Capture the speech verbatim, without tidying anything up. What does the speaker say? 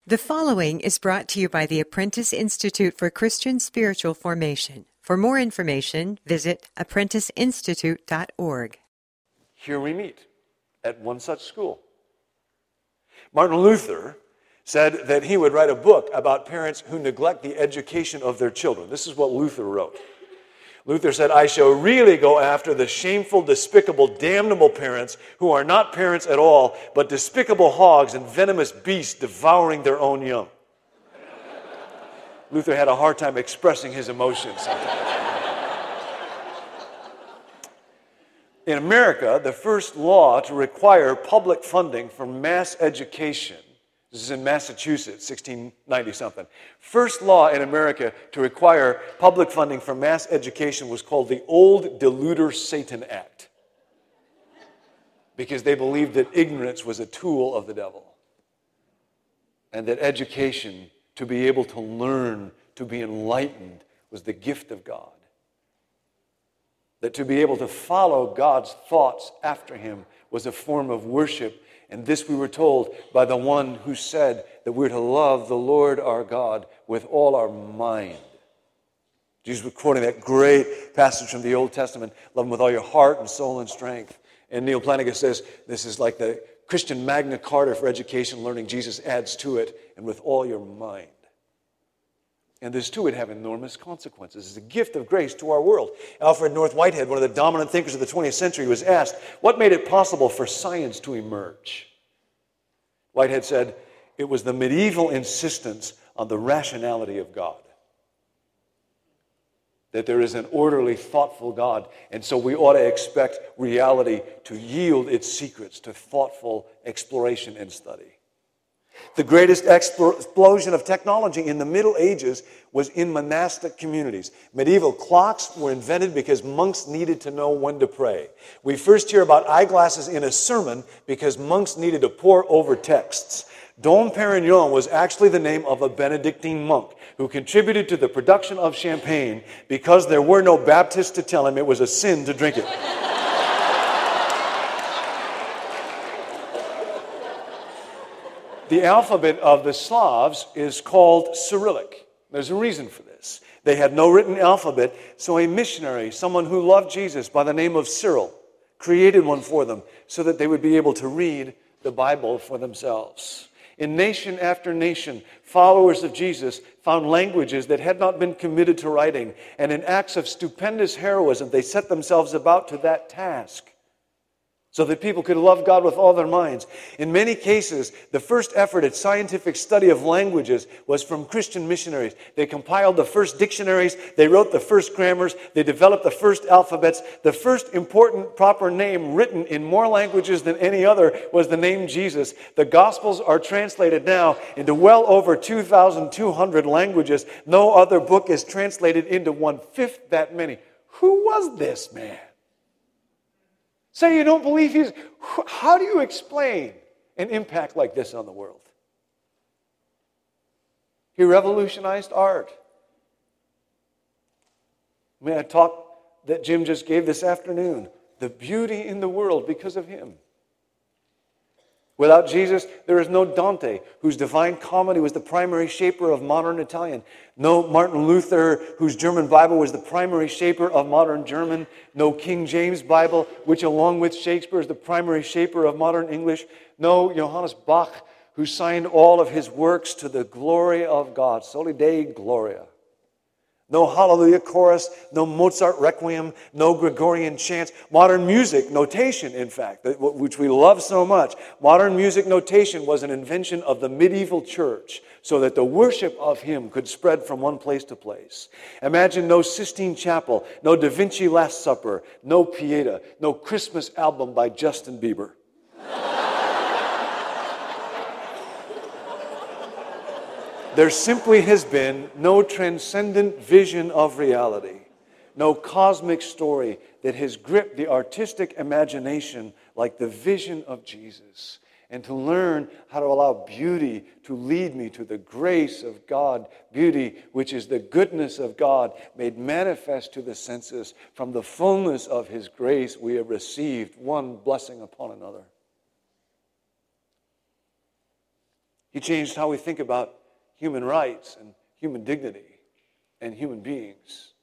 The following is brought to you by the Apprentice Institute for Christian Spiritual Formation. For more information, visit apprentice institute dot org. Here we meet at one such school. Martin Luther said that he would write a book about parents who neglect the education of their children. This is what Luther wrote. Luther said, I shall really go after the shameful, despicable, damnable parents who are not parents at all, but despicable hogs and venomous beasts devouring their own young. Luther had a hard time expressing his emotions sometimes. In America, the first law to require public funding for mass education, this is in Massachusetts, sixteen ninety something. First law in America to require public funding for mass education was called the Old Deluder Satan Act, because they believed that ignorance was a tool of the devil, and that education, to be able to learn, to be enlightened, was the gift of God. That to be able to follow God's thoughts after him was a form of worship. And this we were told by the one who said that we're to love the Lord our God with all our mind. Jesus was quoting that great passage from the Old Testament, love him with all your heart and soul and strength. And Neil Plantinga says this is like the Christian Magna Carta for education learning. Jesus adds to it, and with all your mind. And this too would have enormous consequences. It's a gift of grace to our world. Alfred North Whitehead, one of the dominant thinkers of the twentieth century, was asked, what made it possible for science to emerge? Whitehead said, it was the medieval insistence on the rationality of God. That there is an orderly, thoughtful God, and so we ought to expect reality to yield its secrets to thoughtful exploration and study. The greatest explosion of technology in the Middle Ages was in monastic communities. Medieval clocks were invented because monks needed to know when to pray. We first hear about eyeglasses in a sermon because monks needed to pore over texts. Dom Perignon was actually the name of a Benedictine monk who contributed to the production of champagne because there were no Baptists to tell him it was a sin to drink it. The alphabet of the Slavs is called Cyrillic. There's a reason for this. They had no written alphabet, so a missionary, someone who loved Jesus by the name of Cyril, created one for them so that they would be able to read the Bible for themselves. In nation after nation, followers of Jesus found languages that had not been committed to writing, and in acts of stupendous heroism, they set themselves about to that task, so that people could love God with all their minds. In many cases, the first effort at scientific study of languages was from Christian missionaries. They compiled the first dictionaries, they wrote the first grammars, they developed the first alphabets. The first important proper name written in more languages than any other was the name Jesus. The Gospels are translated now into well over two thousand two hundred languages. No other book is translated into one-fifth that many. Who was this man? Say you don't believe he's... How do you explain an impact like this on the world? He revolutionized art. I mean, a talk that Jim just gave this afternoon. The beauty in the world because of him. Without Jesus, there is no Dante, whose Divine Comedy was the primary shaper of modern Italian. No Martin Luther, whose German Bible was the primary shaper of modern German. No King James Bible, which along with Shakespeare is the primary shaper of modern English. No Johannes Bach, who signed all of his works to the glory of God. Soli Dei Gloria. No Hallelujah chorus, no Mozart Requiem, no Gregorian chants. Modern music notation, in fact, which we love so much. Modern music notation was an invention of the medieval church so that the worship of him could spread from one place to place. Imagine no Sistine Chapel, no Da Vinci Last Supper, no Pieta, no Christmas album by Justin Bieber. There simply has been no transcendent vision of reality, no cosmic story that has gripped the artistic imagination like the vision of Jesus. And to learn how to allow beauty to lead me to the grace of God, beauty which is the goodness of God made manifest to the senses. From the fullness of his grace we have received one blessing upon another. He changed how we think about human rights and human dignity and human beings.